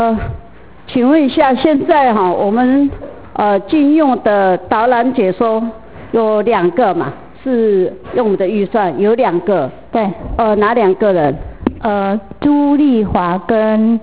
请问一下，现在我们禁用的导览解说有2个嘛？是用我们的预算有2个。 对。 哪2个人？ 朱丽华跟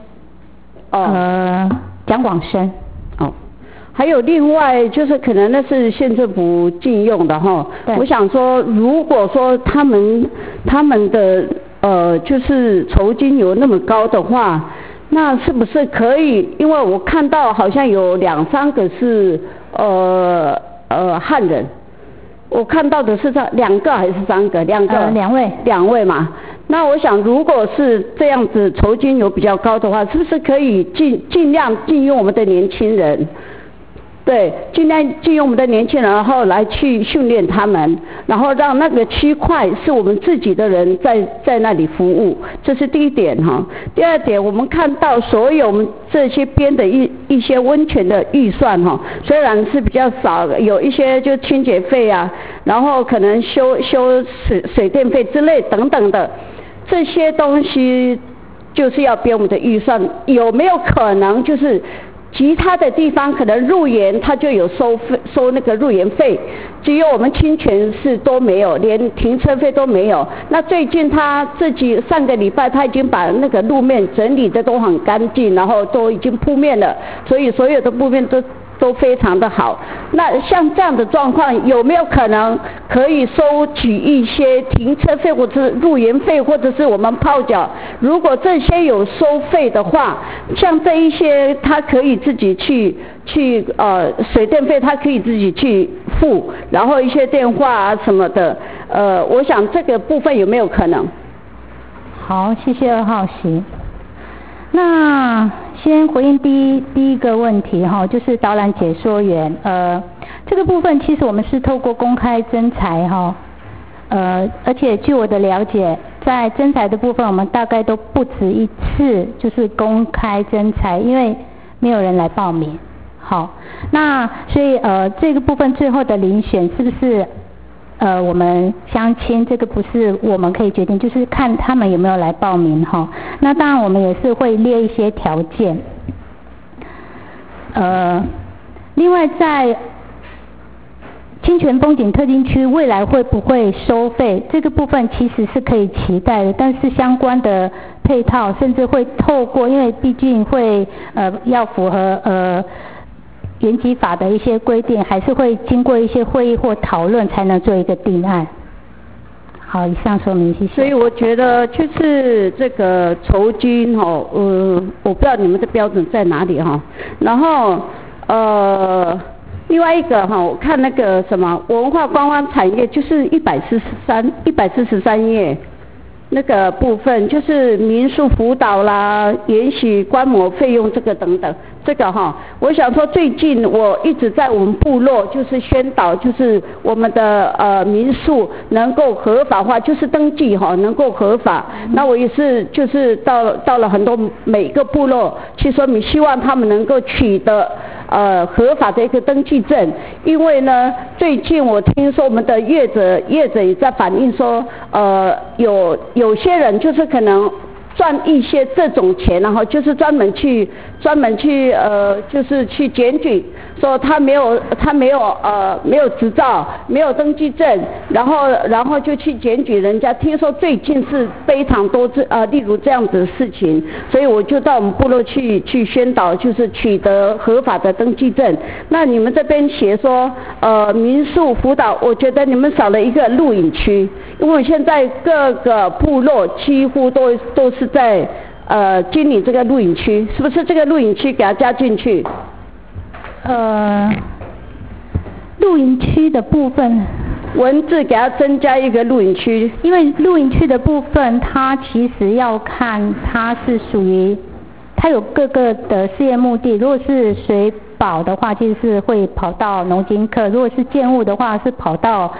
蒋广生。 还有另外就是可能那是县政府禁用的哈。我想说，如果说他们的就是酬金有那么高的话，那是不是可以？因为我看到好像有2、3个是汉人，我看到的是2个还是3个？2个。2位嘛。那我想，如果是这样子酬金有比较高的话，是不是可以尽量禁用我们的年轻人？对，尽量禁用我们的年轻人，然后来去训练他们，然后让那个区块是我们自己的人在那里服务，这是第一点哈。第二点，我们看到所有我们这些边的一些温泉的预算哈，虽然是比较少，有一些就清洁费啊，然后可能修水电费之类等等的，这些东西就是要编我们的预算，有没有可能就是其他的地方可能入园它就有收那个入园费，只有我们清泉寺都没有，连停车费都没有。那最近他上个礼拜他已经把那个路面整理的都很干净，然后都已经铺面了，所以所有的铺面都非常的好。那像这样的状况，有没有可能可以收取一些停车费或者是入园费，或者是我们泡脚？如果这些有收费的话，像这一些他可以自己去水电费他可以自己去付，然后一些电话啊什么的，我想这个部分有没有可能？ 好，谢谢2号席。那先回应第一个问题哈，就是导览解说员，这个部分其实我们是透过公开征才哈，而且据我的了解，在征才的部分，我们大概都不止一次就是公开征才，因为没有人来报名。好，那所以这个部分最后的遴选是不是我们相亲，这个不是我们可以决定，就是看他们有没有来报名哈。那当然我们也是会列一些条件。另外在清泉风景特定区未来会不会收费，这个部分其实是可以期待的，但是相关的配套甚至会透过，因为毕竟会要符合原基法的一些规定，还是会经过一些会议或讨论才能做一个定案。好，以上说明，谢谢。 所以我觉得就是这个酬金我不知道你们的标准在哪里哈。然后另外一个我看那个什么文化观光产业就是143页那个部分，就是民宿辅导啦、延许观摩费用这个等等，这个我想说最近我一直在我们部落就是宣导，就是我们的民宿能够合法化，就是登记能够合法。那我也是就是到了很多每个部落去说明，希望他们能够取得合法的一个登记证。因为呢最近我听说我们的业者也在反映说有些人就是可能赚一些这种钱，然后就是专门去就是去检举说他没有执照，没有登记证，然后就去检举人家。听说最近是非常多例如这样子的事情，所以我就到我们部落去宣导，就是取得合法的登记证。那你们这边写说民宿辅导，我觉得你们少了一个露营区，因为现在各个部落几乎都是在经营这个露营区，是不是这个露营区给它加进去？ 露营区的部分， 文字给它增加一个露营区， 因为露营区的部分，它其实要看它是属于，它有各个的事业目的。如果是水保的话，其实是会跑到农经课；如果是建物的话，是跑到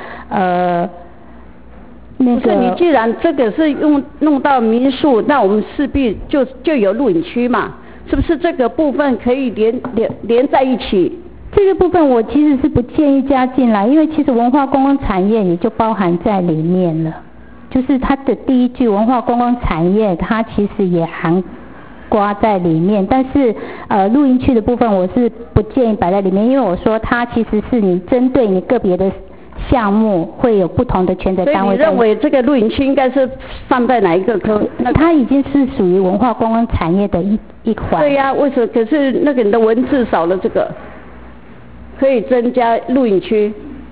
那个。 你既然这个是弄到民宿，那我们势必就有露营区嘛，是不是这个部分可以连在一起？ 这个部分我其实是不建议加进来，因为其实文化观光产业也就包含在里面了。就是它的第一句文化观光产业，它其实也括在里面，但是露营区的部分我是不建议摆在里面，因为我说它其实是你针对你个别的项目会有不同的权责单位。 所以你认为这个露营区应该是放在哪一个科？ 它已经是属于文化观光产业的一环。 对呀，为什么？可是那个你的文字少了这个，可以增加露营区。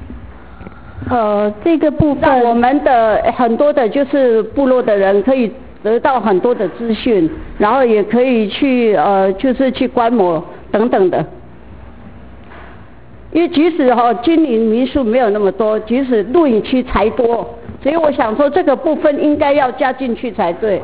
这个部分让我们的很多的就是部落的人可以得到很多的资讯，然后也可以去就是去观摩等等的。因为即使金陵民宿没有那么多，即使露营区才多，所以我想说这个部分应该要加进去才对。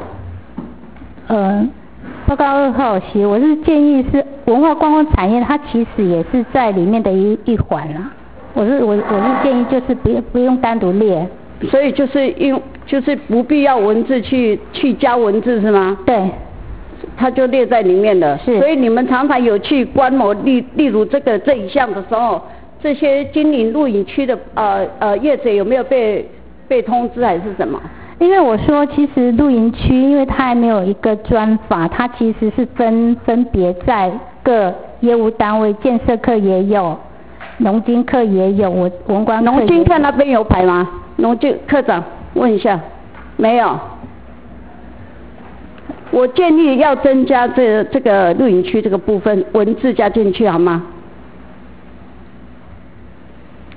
报告2号席，我是建议是文化观光产业，它其实也是在里面的一环啦。我是建议就是不用单独列。 所以就是不必要文字去加文字是吗？ 对。 它就列在里面了。 是。 所以你们常常有去观摩例如这一项的时候，这些金陵露营区的业者有没有被通知还是什么？ 因为我说其实露营区因为它还没有一个专法，它其实是分别在各业务单位，建设课也有，农经课也有，文观课也有。 农经课那边有排吗？农经课长问一下，没有。我建议要增加这个露营区这个部分文字加进去好吗？